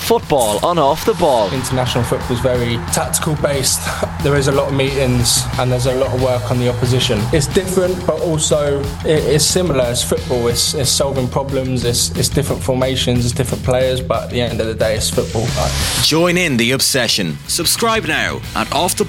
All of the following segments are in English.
Football on Off the Ball. International football is very tactical based. There is a lot of meetings and there's a lot of work on the opposition. It's different, but also it's similar as football. It's solving problems, it's different formations, it's different players, but at the end of the day it's football. Join in the obsession. Subscribe now at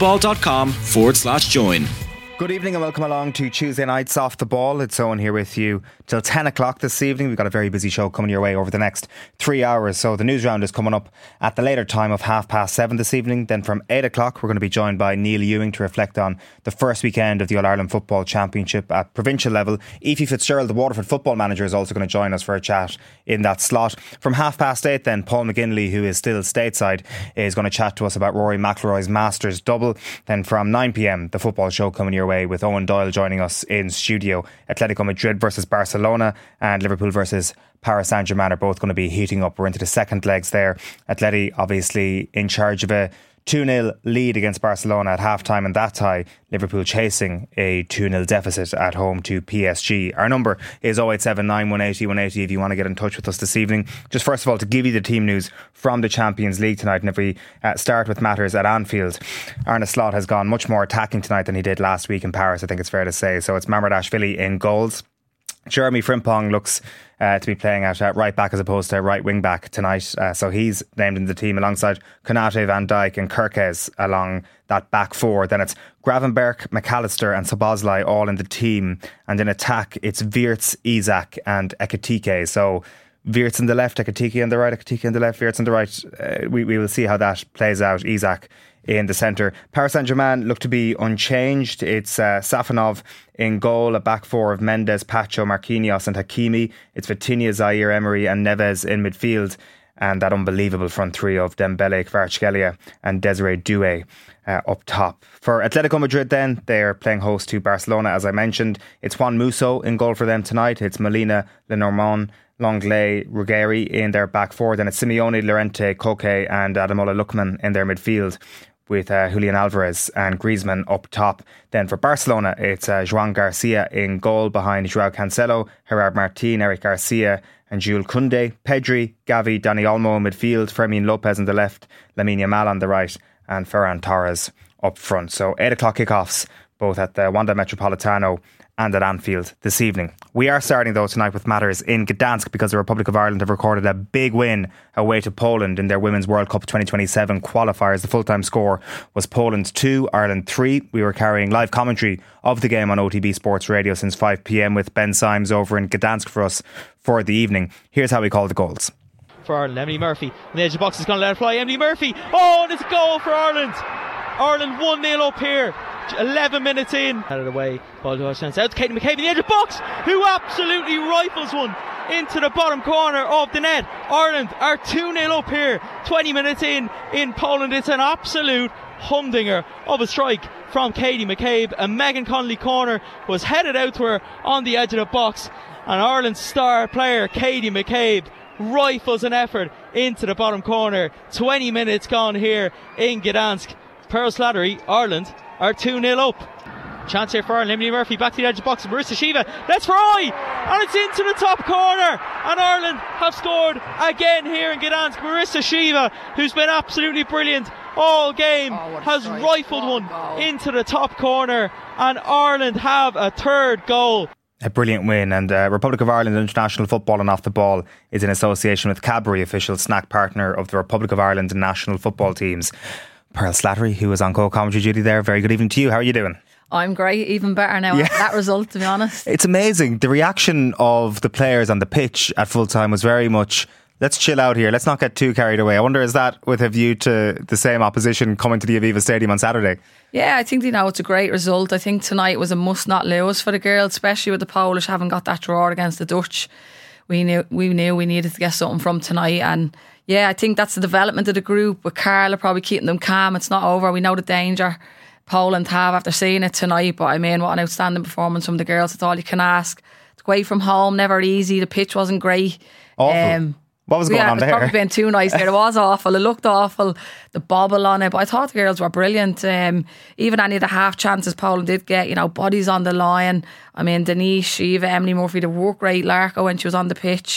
offtheball.com/join. Good evening and welcome along to Tuesday Night's Off the Ball. It's Owen here with you till 10 o'clock this evening. We've got a very busy show coming your way over the next 3 hours. So the news round is coming up at the later time of 7:30 this evening. Then from 8 o'clock we're going to be joined by Neil Ewing to reflect on the first weekend of the All-Ireland Football Championship at provincial level. Aoife Fitzgerald, the Waterford football manager, is also going to join us for a chat in that slot. From 8:30 then, Paul McGinley, who is still stateside, is going to chat to us about Rory McIlroy's Masters double. Then from 9pm, the football show coming your way with Owen Doyle joining us in studio. Atletico Madrid versus Barcelona and Liverpool versus Paris Saint-Germain are both going to be heating up. We're into the second legs there. Atleti obviously in charge of a 2-0 lead against Barcelona at half-time in that tie. Liverpool chasing a 2-0 deficit at home to PSG. Our number is 0879 180 180 if you want to get in touch with us this evening. Just first of all, to give you the team news from the Champions League tonight, and if we start with matters at Anfield, Arne Slot has gone much more attacking tonight than he did last week in Paris, I think it's fair to say. So it's Mamardashvili in goals. Jeremy Frimpong looks to be playing at right back as opposed to right wing back tonight. So he's named in the team alongside Konate, Van Dijk and Kirkes along that back four. Then it's Gravenberch, McAllister and Szoboszlai all in the team. And in attack, it's Wirtz, Isak and Ekitike. So Wirtz on the left, Ekitike on the right, Ekitike on the left, Wirtz on the right. We will see how that plays out. Isak in the centre. Paris Saint-Germain look to be unchanged. It's Safonov in goal, a back four of Mendes, Pacho, Marquinhos and Hakimi. It's Vitinha, Zaire Emery and Neves in midfield. And that unbelievable front three of Dembele, Kvaratskhelia and Desiree Doué up top. For Atletico Madrid then, they're playing host to Barcelona as I mentioned. It's Juan Musso in goal for them tonight. It's Molina, Lenormand, Longley, Ruggeri in their back four. Then it's Simeone, Llorente, Koke and Ademola Lookman in their midfield, with Julian Alvarez and Griezmann up top. Then for Barcelona, it's Joan Garcia in goal behind Joao Cancelo, Gerard Martin, Eric Garcia and Jules Koundé. Pedri, Gavi, Dani Olmo in midfield, Fermin Lopez on the left, Lamine Yamal on the right and Ferran Torres up front. So 8 o'clock kickoffs both at the Wanda Metropolitano and at Anfield this evening. We are starting though tonight with matters in Gdansk because the Republic of Ireland have recorded a big win away to Poland in their Women's World Cup 2027 qualifiers. The full-time score was Poland 2, Ireland 3. We were carrying live commentary of the game on OTB Sports Radio since 5pm with Ben Symes over in Gdansk for us for the evening. Here's how we call the goals. For Ireland, Emily Murphy on the edge of the box is going to let it fly. Emily Murphy, oh, and it's a goal for Ireland. Ireland 1-0 up here. 11 minutes in. Out of the way, ball to out to Katie McCabe in the edge of the box, who absolutely rifles one into the bottom corner of the net. Ireland are 2-0 up here, 20 minutes in Poland. It's an absolute humdinger of a strike from Katie McCabe. A Megan Connolly corner was headed out to her on the edge of the box, and Ireland's star player Katie McCabe rifles an effort into the bottom corner. 20 minutes gone here in Gdansk. Pearl Slattery, Ireland are 2-0 up. Chance here for Ireland. Emily Murphy back to the edge of the box. Marissa Shiva, let's try, and it's into the top corner, and Ireland have scored again here in Gdansk. Marissa Shiva, who's been absolutely brilliant all game, has rifled one into the top corner, and Ireland have a third goal. A brilliant win, and Republic of Ireland International Football and Off the Ball is in association with Cadbury, official snack partner of the Republic of Ireland national football teams. Pearl Slattery, who was on co-commentary duty there, very good evening to you. How are you doing? I'm great, even better now after that result, to be honest. It's amazing. The reaction of the players on the pitch at full time was very much, let's chill out here, let's not get too carried away. I wonder, is that with a view to the same opposition coming to the Aviva Stadium on Saturday? Yeah, I think it's a great result. I think tonight was a must not lose for the girls, especially with the Polish having got that draw against the Dutch. We knew we needed to get something from tonight, and yeah, I think that's the development of the group, with Carla probably keeping them calm. It's not over. We know the danger Poland have after seeing it tonight, but I mean, what an outstanding performance from the girls. It's all you can ask. It's away from home, never easy. The pitch wasn't great. Awful. What was going on there? It was probably been too nice there. It was awful. It looked awful. The bobble on it. But I thought the girls were brilliant. Even any of the half chances Poland did get, bodies on the line. I mean, Denise, Shiva, Emily Murphy, they worked great. Larko when she was on the pitch.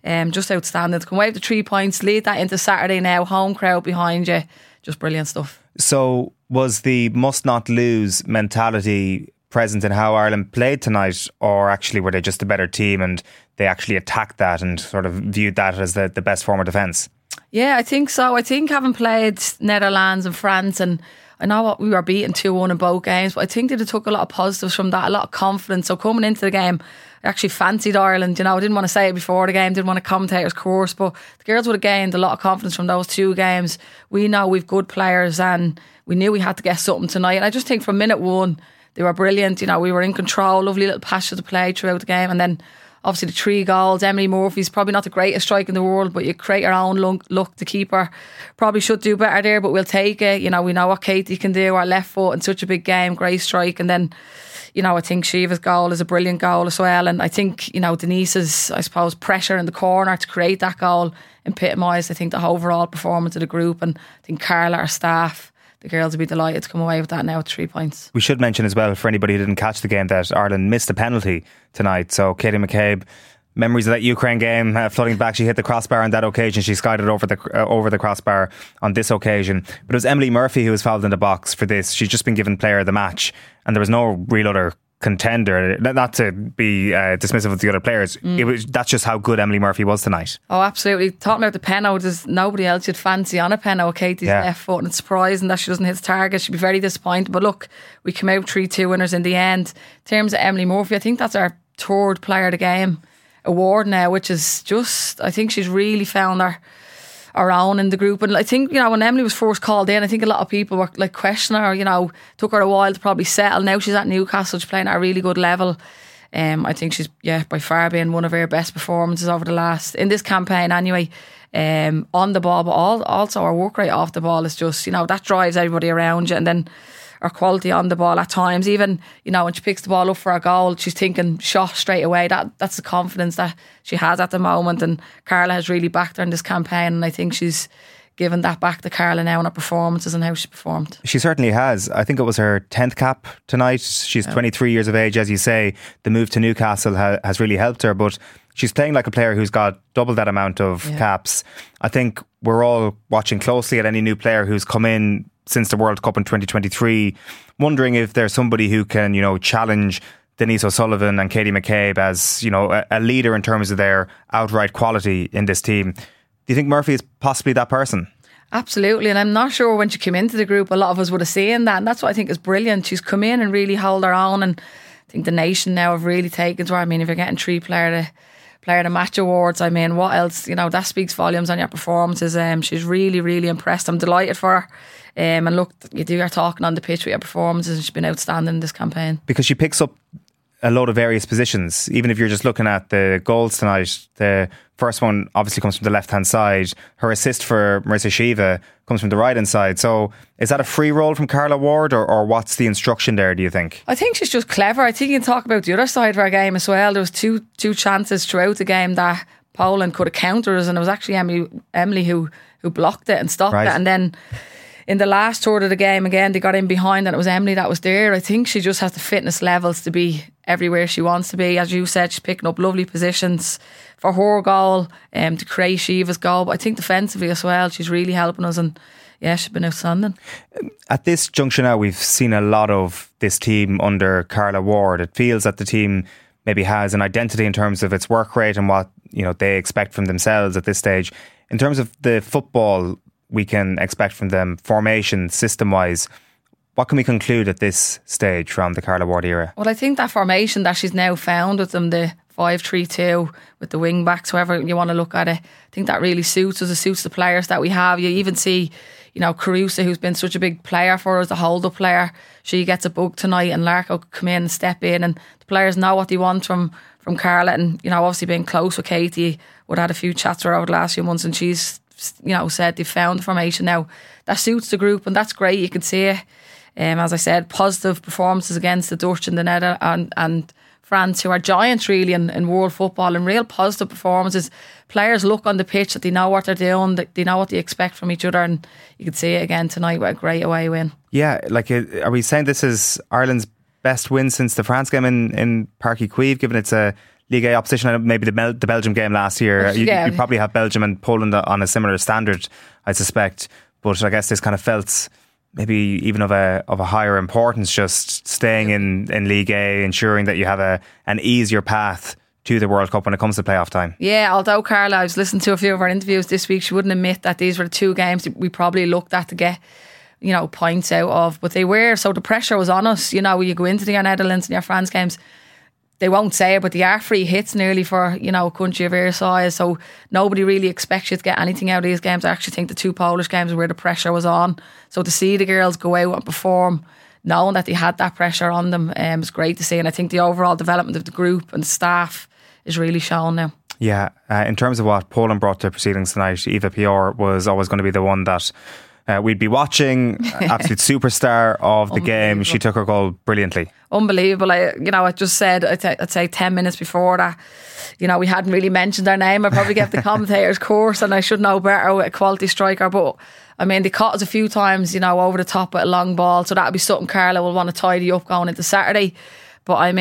Just outstanding. To come away with the 3 points, lead that into Saturday now, home crowd behind you, just brilliant stuff. So was the must not lose mentality present in how Ireland played tonight, or actually were they just a better team and they actually attacked that and sort of viewed that as the best form of defence? Yeah, I think so. I think having played Netherlands and France, and I know what we were beaten 2-1 in both games, but I think they took a lot of positives from that, a lot of confidence. So coming into the game, I actually fancied Ireland. I didn't want to say it before the game, didn't want to commentator's course, but the girls would have gained a lot of confidence from those 2 games. We know we've good players and we knew we had to get something tonight. And I just think from minute 1, they were brilliant. We were in control, lovely little passion to play throughout the game. And then obviously the 3 goals. Emily Murphy's probably not the greatest strike in the world, but you create your own luck to keep her. Probably should do better there, but we'll take it. We know what Katie can do, our left foot in such a big game, great strike. And then, I think Shiva's goal is a brilliant goal as well. And I think, Denise's, I suppose, pressure in the corner to create that goal epitomised, I think, the overall performance of the group. And I think Carla, our staff, the girls will be delighted to come away with that now with 3 points. We should mention as well, for anybody who didn't catch the game, that Ireland missed a penalty tonight. So Katie McCabe, memories of that Ukraine game, flooding back. She hit the crossbar on that occasion. She skied it over the crossbar on this occasion. But it was Emily Murphy who was fouled in the box for this. She's just been given player of the match, and there was no real other contender. Not to be dismissive of the other players, that's just how good Emily Murphy was tonight. Oh, absolutely. Talking about the penalty, there's nobody else you'd fancy on a penalty with Katie's left foot, and it's surprising that she doesn't hit the target. She'd be very disappointed, but look, we came out 3-2 winners in the end. In terms of Emily Murphy, I think that's our 3rd player of the game award now, which is just, I think she's really found her own in the group. And I think, when Emily was first called in, I think a lot of people were like questioning her, took her a while to probably settle. Now she's at Newcastle, she's playing at a really good level. I think she's, by far been one of her best performances over the last, in this campaign anyway, on the ball, but also her work rate off the ball is just, that drives everybody around you. And then her quality on the ball at times, even, when she picks the ball up for a goal, she's thinking shot straight away. That's the confidence that she has at the moment, and Carla has really backed her in this campaign, and I think she's given that back to Carla now in her performances and how she performed. She certainly has. I think it was her 10th cap tonight. She's 23 years of age, as you say. The move to Newcastle has really helped her, but she's playing like a player who's got double that amount of caps. I think we're all watching closely at any new player who's come in since the World Cup in 2023, wondering if there's somebody who can, challenge Denise O'Sullivan and Katie McCabe as, a leader in terms of their outright quality in this team. Do you think Murphy is possibly that person? Absolutely, and I'm not sure when she came into the group a lot of us would have seen that, and that's what I think is brilliant. She's come in and really held her own, and I think the nation now have really taken to her. I mean, if you're getting 3 player of the match awards, I mean, what else? That speaks volumes on your performances. She's really, really impressed. I'm delighted for her. And look, you're talking on the pitch with your performances, and she's been outstanding in this campaign. Because she picks up a load of various positions. Even if you're just looking at the goals tonight, the first one obviously comes from the left-hand side. Her assist for Marissa Shiva comes from the right-hand side. So is that a free role from Carla Ward, or what's the instruction there, do you think? I think she's just clever. I think you can talk about the other side of our game as well. There was two chances throughout the game that Poland could have countered us, and it was actually Emily who blocked it and stopped it. And then in the last third of the game, again, they got in behind and it was Emily that was there. I think she just has the fitness levels to be everywhere she wants to be. As you said, she's picking up lovely positions for her goal, to create Shiva's goal. But I think defensively as well, she's really helping us, and yeah, she's been outstanding. At this juncture now, we've seen a lot of this team under Carla Ward. It feels that the team maybe has an identity in terms of its work rate and what they expect from themselves at this stage. In terms of the football we can expect from them, formation, system-wise, what can we conclude at this stage from the Carla Ward era? Well, I think that formation that she's now found with them, the 5-3-2 with the wing backs, however you want to look at it, I think that really suits us. It suits the players that we have. You even see, Carusa, who's been such a big player for us, the hold-up player, she gets a bug tonight, and Larko could come in and step in, and the players know what they want from Carla. And obviously being close with Katie, we've had a few chats with her over the last few months, and she's said they've found the formation now that suits the group, and that's great. You can see it. As I said, positive performances against the Dutch and the Netherlands and France, who are giants really in world football, and real positive performances. Players look on the pitch that they know what they're doing, that they know what they expect from each other, and you can see it again tonight with a great away win. Yeah, are we saying this is Ireland's best win since the France game in Páirc Uí Chaoimh, given it's a League A opposition, and maybe the Belgium game last year. You probably have Belgium and Poland on a similar standard, I suspect. But I guess this kind of felt maybe even of a higher importance, just staying in League A, ensuring that you have an easier path to the World Cup when it comes to playoff time. Yeah, although Carla, I was listening to a few of our interviews this week, she wouldn't admit that these were the two games that we probably looked at to get, points out of, but they were, so the pressure was on us. You go into the Netherlands and your France games, they won't say it, but they are free hits nearly for, a country of our size, so nobody really expects you to get anything out of these games. I actually think the two Polish games were where the pressure was on, so to see the girls go out and perform knowing that they had that pressure on them was great to see, and I think the overall development of the group and the staff is really shown now. Yeah, in terms of what Poland brought to proceedings tonight, Eva Pior was always going to be the one that we'd be watching. Absolute superstar of the game. She took her goal brilliantly. Unbelievable. I just said, I'd say 10 minutes before that, we hadn't really mentioned her name. I probably gave the commentators course and I should know better with a quality striker, but they caught us a few times, over the top with a long ball, so that'll be something Carla will want to tidy up going into Saturday. But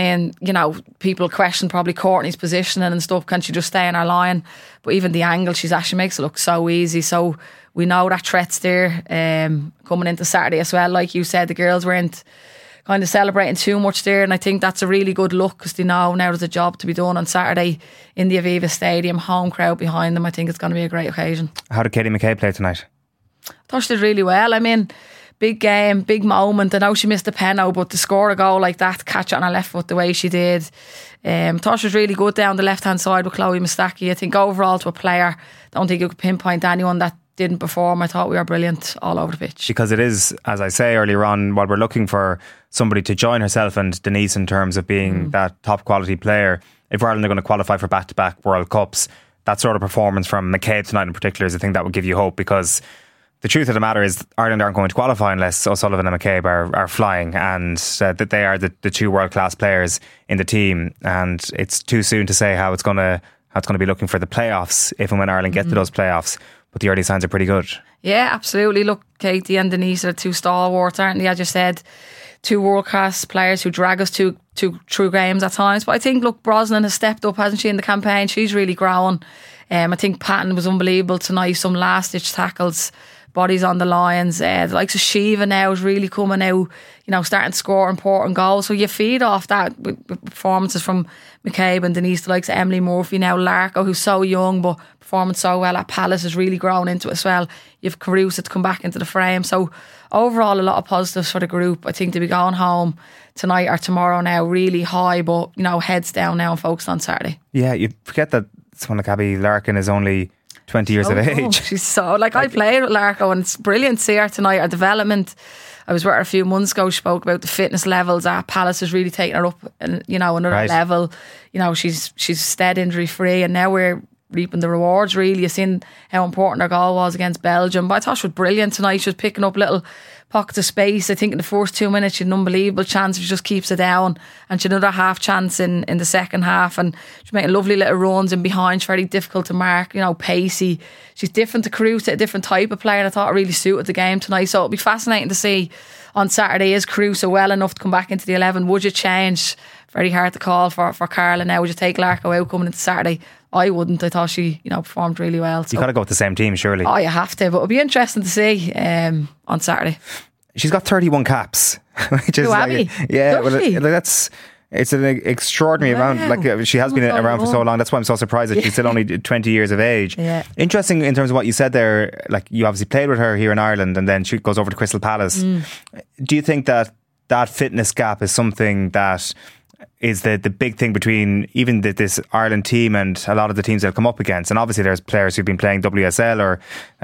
people question probably Courtney's positioning and stuff. Can she just stay in her line? But even the angle she's at, she makes it look so easy. So we know that threat's there coming into Saturday as well. Like you said, the girls weren't kind of celebrating too much there, and I think that's a really good look because they know now there's a job to be done on Saturday in the Aviva Stadium, home crowd behind them. I think it's going to be a great occasion. How did Katie McCabe play tonight? I thought she did really well. Big game, big moment. I know she missed a penalty, but to score a goal like that, catch it on her left foot the way she did, thought she was really good down the left hand side with Chloe Mustaki. I think overall to a player, I don't think you could pinpoint anyone that didn't perform. I thought we were brilliant all over the pitch. Because it is, as I say earlier on, while we're looking for somebody to join herself and Denise in terms of being that top quality player, if Ireland are going to qualify for back-to-back World Cups, that sort of performance from McCabe tonight in particular is the thing that would give you hope, because the truth of the matter is Ireland aren't going to qualify unless O'Sullivan and McCabe are flying, and that they are the two world-class players in the team, and it's too soon to say how it's going to be looking for the playoffs if and when Ireland get to those playoffs, but the early signs are pretty good. Yeah, absolutely. Look, Katie and Denise are two stalwarts, aren't they? As you said, two world-class players who drag us to true games at times, but I think, look, Brosnan has stepped up, hasn't she, in the campaign? She's really grown. I think Patton was unbelievable tonight, some last-ditch tackles, bodies on the lines. The likes of Shiva now is really coming out, starting to score important goals. So you feed off that with performances from McCabe and Denise, the likes of Emily Murphy now, Larko, who's so young but performing so well at Palace, has really grown into it as well. You've Carusa to come back into the frame. So overall, a lot of positives for the group. I think to be going home tonight or tomorrow now really high, but heads down now and focused on Saturday. Yeah, you forget that someone like Abby Larkin is only 20 years of age. She's so, I played with Larko and it's brilliant to see her tonight. Her development, I was with her a few months ago, she spoke about the fitness levels at Palace is really taking her up and another level. She's stayed injury free, and now we're reaping the rewards really. You've seen how important her goal was against Belgium, but I thought she was brilliant tonight. She was picking up little pockets of space. I think in the first 2 minutes she had an unbelievable chance if she just keeps it down, and she had another half chance in the second half, and she's making lovely little runs in behind. She's very difficult to mark, pacey. She's different to Carusa, a different type of player, and I thought it really suited the game tonight. So it'll be fascinating to see on Saturday, is Carusa well enough to come back into the 11? Would you change? Very hard to call for Carla now. Would you take Larko out coming into Saturday? I wouldn't. I thought she, performed really well. So. You got to go with the same team, surely. Oh, you have to. But it'll be interesting to see on Saturday. She's got 31 caps, which is Abby? Yeah. Well, it's an extraordinary amount. Like she has been around for so long. That's why I'm so surprised that she's still only 20 years of age. Yeah. Interesting in terms of what you said there. Like, you obviously played with her here in Ireland, and then she goes over to Crystal Palace. Do you think that fitness gap is something that is the big thing between even this Ireland team and a lot of the teams they'll come up against? And obviously there's players who've been playing WSL or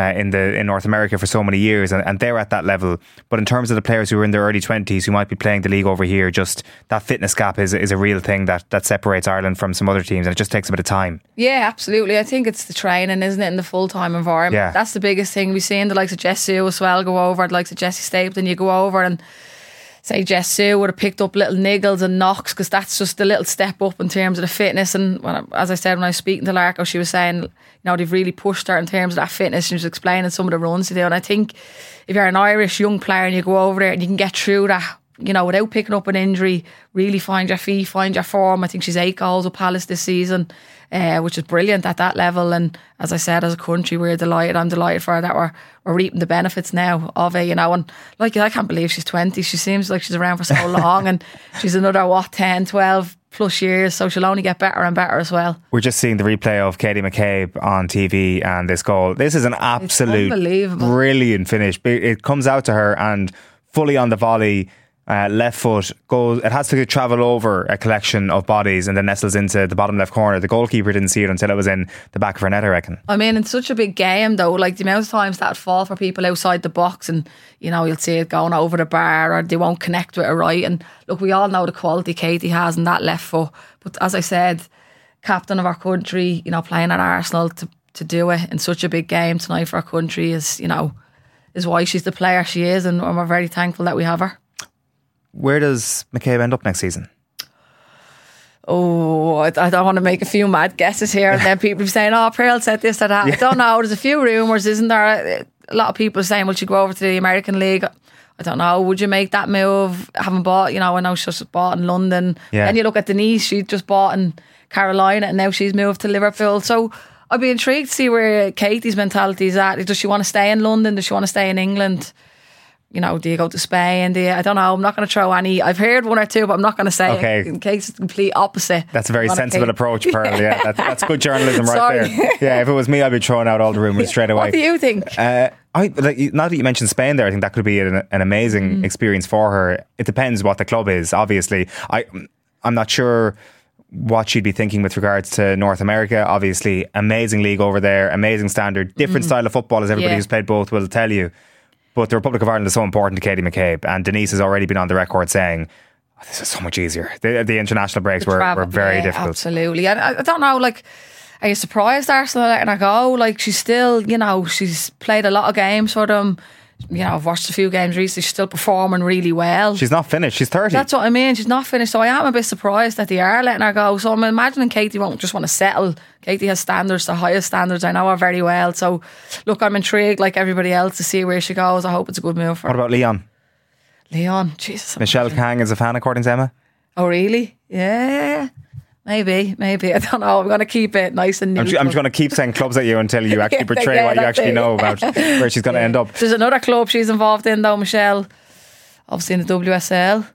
in North America for so many years, and they're at that level. But in terms of the players who are in their early 20s who might be playing the league over here, just that fitness gap is a real thing that separates Ireland from some other teams, and it just takes a bit of time. Yeah, absolutely. I think it's the training, isn't it, in the full-time environment. Yeah. That's the biggest thing. We've seen the likes of Jess Sue as well go over, the likes of Jessie Stapleton. You go over and say Jess Sue would have picked up little niggles and knocks, because that's just a little step up in terms of the fitness. And as I said, when I was speaking to Larko, she was saying, they've really pushed her in terms of that fitness. She was explaining some of the runs to do. And I think if you're an Irish young player and you go over there and you can get through that without picking up an injury, really find your feet, find your form. I think she's 8 goals with Palace this season, which is brilliant at that level. And as I said, as a country, we're delighted. I'm delighted for her that we're reaping the benefits now of it, And like, I can't believe she's 20. She seems like she's around for so long, and she's another 10, 12 plus years, so she'll only get better and better as well. We're just seeing the replay of Katie McCabe on TV and this goal. This is an absolute brilliant finish. It comes out to her and fully on the volley, left foot goes. It has to travel over a collection of bodies and then nestles into the bottom left corner. The goalkeeper didn't see it until it was in the back of her net, I reckon. I mean, it's such a big game though, like the amount of times that'd fall for people outside the box, and you'll see it going over the bar, or they won't connect with it right. And look, we all know the quality Katie has in that left foot, but as I said, captain of our country, playing at Arsenal, to do it in such a big game tonight for our country is why she's the player she is, and we're very thankful that we have her. Where does McCabe end up next season? Oh, I don't want to make a few mad guesses here, and then people be saying, Pearl said this or that. Yeah. I don't know. There's a few rumours, isn't there? A lot of people are saying, will she go over to the American League? I don't know. Would you make that move? Having bought, I know she's bought in London. Yeah. Then you look at Denise, she just bought in Carolina, and now she's moved to Liverpool. So I'd be intrigued to see where Katie's mentality is at. Does she want to stay in London? Does she want to stay in England? Do you go to Spain? I don't know. I'm not going to throw any. I've heard one or two, but I'm not going to say it in case it's the complete opposite. That's a very sensible approach, Pearl. Yeah, that's good journalism right there. Yeah, if it was me, I'd be throwing out all the rumours straight away. What do you think? Now that you mentioned Spain there, I think that could be an amazing experience for her. It depends what the club is, obviously. I'm not sure what she'd be thinking with regards to North America. Obviously, amazing league over there, amazing standard, different style of football, as everybody who's played both will tell you. But the Republic of Ireland is so important to Katie McCabe, and Denise has already been on the record saying, this is so much easier. The international breaks were very difficult. Absolutely. And I don't know, are you surprised Arsenal letting her go? She's still, she's played a lot of games for them. I've watched a few games recently. She's still performing really well. She's not finished. She's 30. That's what I mean. She's not finished. So I am a bit surprised that they are letting her go. So I'm imagining Katie won't just want to settle. Katie has standards, the highest standards. I know her very well. So look, I'm intrigued like everybody else to see where she goes. I hope it's a good move for her. What about Leon? Jesus. Michelle Kang is a fan, according to Emma. Oh really? Yeah. Maybe. I don't know. I'm going to keep it nice and neat. I'm just going to keep saying clubs at you until you actually portray what you actually know about where she's going to end up. There's another club she's involved in though, Michelle. Obviously in the WSL.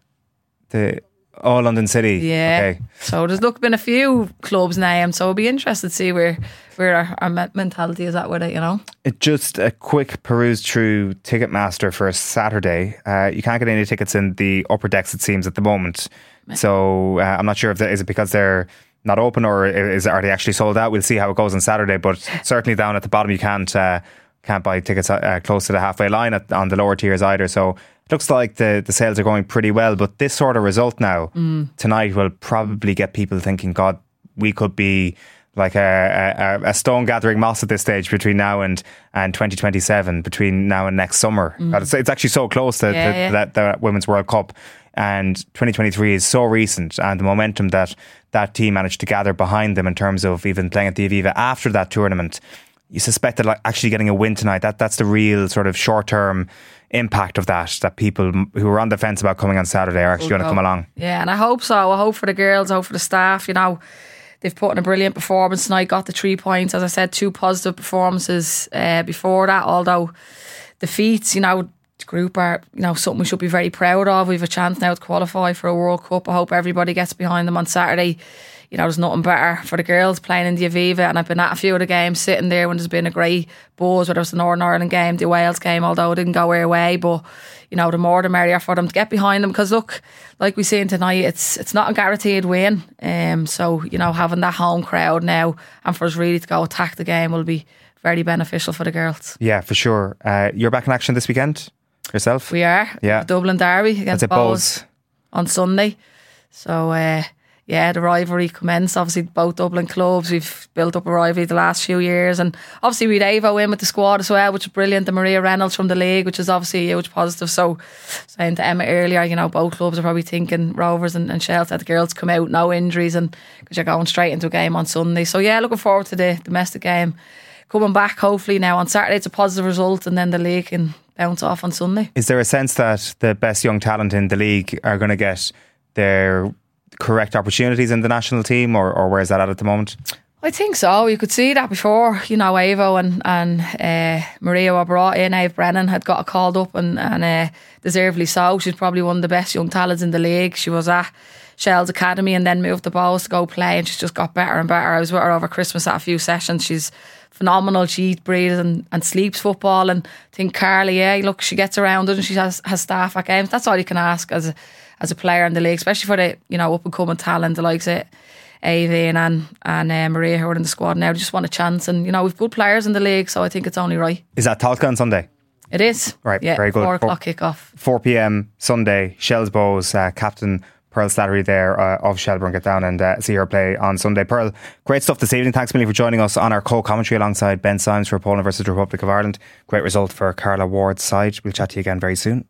The London City. Yeah. Okay. So there's been a few clubs named, so I'll be interested to see where our mentality is at with it, Just a quick peruse through Ticketmaster for Saturday. You can't get any tickets in the upper decks, it seems, at the moment. So I'm not sure if is it because they're not open, or are they actually sold out? We'll see how it goes on Saturday, but certainly down at the bottom you can't buy tickets close to the halfway line on the lower tiers either. So it looks like the sales are going pretty well, but this sort of result now tonight will probably get people thinking, God, we could be like a stone gathering moss at this stage between now and 2027, between now and next summer. It's actually so close to the Women's World Cup. And 2023 is so recent, and the momentum that team managed to gather behind them in terms of even playing at the Aviva after that tournament, you suspect that actually getting a win tonight, that's the real sort of short-term impact of that people who are on the fence about coming on Saturday are actually going to come along. Yeah, and I hope so. I hope for the girls, I hope for the staff. They've put in a brilliant performance tonight, got the 3 points. As I said, 2 positive performances before that, although defeats, the group are, something we should be very proud of. We've a chance now to qualify for a World Cup. I hope everybody gets behind them on Saturday. There's nothing better for the girls playing in the Aviva, and I've been at a few of the games sitting there when there's been a great buzz, whether it's the Northern Ireland game, the Wales game, although it didn't go our way, but the more the merrier for them to get behind them, because look, like we seen tonight, it's not a guaranteed win. So having that home crowd now and for us really to go attack the game will be very beneficial for the girls. Yeah, for sure. You're back in action this weekend yourself? We are. Yeah. Dublin Derby against Bohs on Sunday. So the rivalry commenced. Obviously both Dublin clubs, we've built up a rivalry the last few years, and obviously we had Avo in with the squad as well, which is brilliant. And Maria Reynolds from the league, which is obviously a huge positive. So saying to Emma earlier, both clubs are probably thinking, Rovers and Shels, that the girls come out, no injuries, and because you're going straight into a game on Sunday. So looking forward to the domestic game coming back hopefully now on Saturday. It's a positive result, and then the league can bounce off on Sunday. Is there a sense that the best young talent in the league are going to get their correct opportunities in the national team, or where is that at the moment? I think so. You could see that before, Avo and Maria were brought in. Ave Brennan had got called up and deservedly so. She's probably one of the best young talents in the league. She was at Shell's Academy and then moved to Bows to go play, and she's just got better and better. I was with her over Christmas at a few sessions. She's phenomenal. She eats, breathes and sleeps football. And I think Carly, look, she gets around and she has staff at games. That's all you can ask as a player in the league, especially for the up and coming talent, the likes of Ave and Maria who are in the squad now. They just want a chance, and we've good players in the league, so I think it's only right. Is that Tolka on Sunday? It is. Right, yeah, very good. 4 o'clock kickoff. 4 p.m. Sunday, Shells Bows, Captain Pearl Slattery there of Shelbourne get down and see her play on Sunday. Pearl, great stuff this evening. Thanks, Millie, for joining us on our co-commentary alongside Ben Symes for Poland versus the Republic of Ireland. Great result for Carla Ward's side. We'll chat to you again very soon.